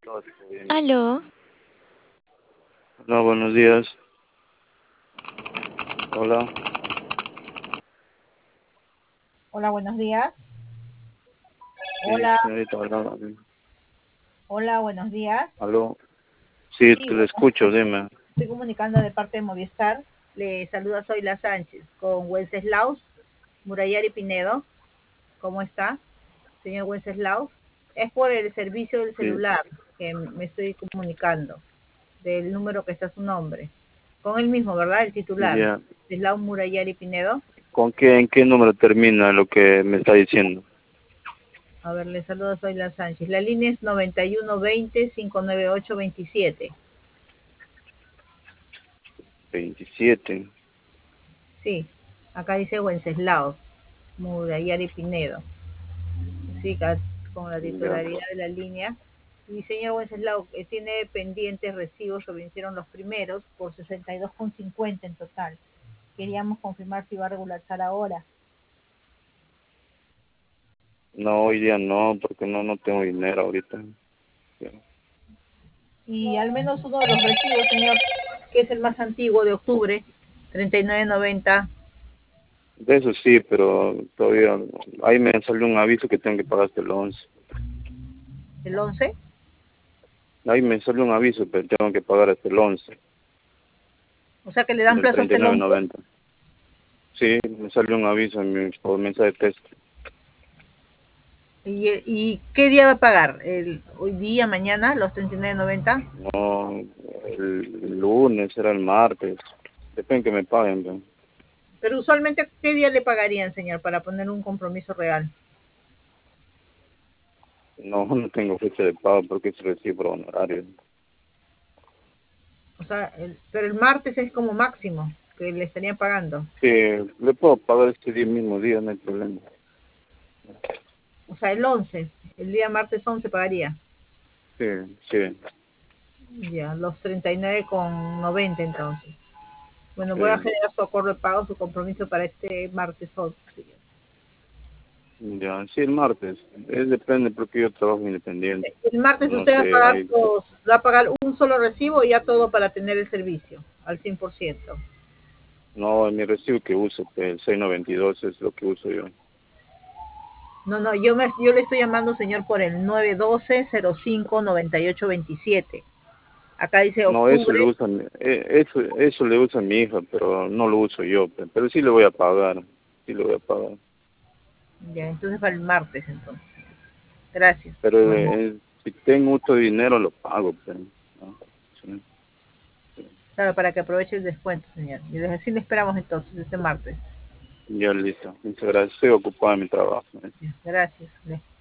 Aló, Hola, buenos días. Hola. Hola, buenos días. Sí, Hola, señorita, hola. hola, buenos días. Aló. Sí, Sí, te lo escucho, dime. estoy comunicando de parte de Movistar. Le saluda Zoila Sánchez con Wenceslaus Murayari Pinedo. ¿Cómo está, señor Wenceslaus? Es por el servicio del Sí, celular que me estoy comunicando, del número que está su nombre. Con el mismo, ¿verdad? El titular, ya. Wenceslaus Murayari Pinedo. En qué número termina lo que me está diciendo? A ver, le saluda Zoila Sánchez. La línea es 9120-598-27. 27. Sí, acá dice Wenceslao Murayari Pinedo. Sí, con la Ya. titularidad de la línea. Y señor Wenceslao, tiene pendientes recibos, se vencieron los primeros por 62,50 en total. Queríamos confirmar si va a regularizar ahora. No, hoy día no, porque no tengo dinero ahorita. Ya. Y al menos uno de los recibos, señor, que es el más antiguo de octubre, 39,90. De eso sí, pero todavía ahí me salió un aviso que tengo que pagar hasta el 11. ¿El 11? Ahí me salió un aviso, pero tengo que pagar hasta el 11 O sea que le dan del plazo hasta el 11. 39.90. Sí, me salió un aviso por mensaje de texto. ¿Y qué día va a pagar? ¿Hoy día, mañana, los 39,90? No, el lunes, era el martes. Depende que me paguen. ¿No? Pero usualmente, ¿qué día le pagarían, señor, para poner un compromiso real? No tengo fecha de pago porque es recibo por honorario. O sea, pero el martes es como máximo que le estarían pagando. Sí, le puedo pagar este día mismo día, no hay problema. O sea, el 11, el día martes 11 pagaría. Sí, sí, Ya, los 39,90 entonces. Bueno, voy a sí. generar su acuerdo de pago, su compromiso para este martes 11, señor. Ya, sí, el martes. Depende porque yo trabajo independiente. El martes No usted sé, hay... va a pagar un solo recibo y ya todo para tener el servicio al 100%. No, mi recibo que uso, pues, el 692 es lo que uso yo. No, no, yo le estoy llamando, señor, por el 912-05-9827. Acá dice No, eso le octubre. usa, eso le usa mi hija, pero no lo uso yo, pues. Pero sí le voy a pagar, sí le voy a pagar. Ya, entonces para el martes, entonces. Gracias. Pero Bueno, si tengo mucho dinero lo pago, pues, ¿no? Sí, sí. claro, para que aproveche el descuento, señor. Y desde así le esperamos entonces este martes. Ya listo. Muchas gracias. Estoy ocupado en mi trabajo. ¿Eh? Gracias.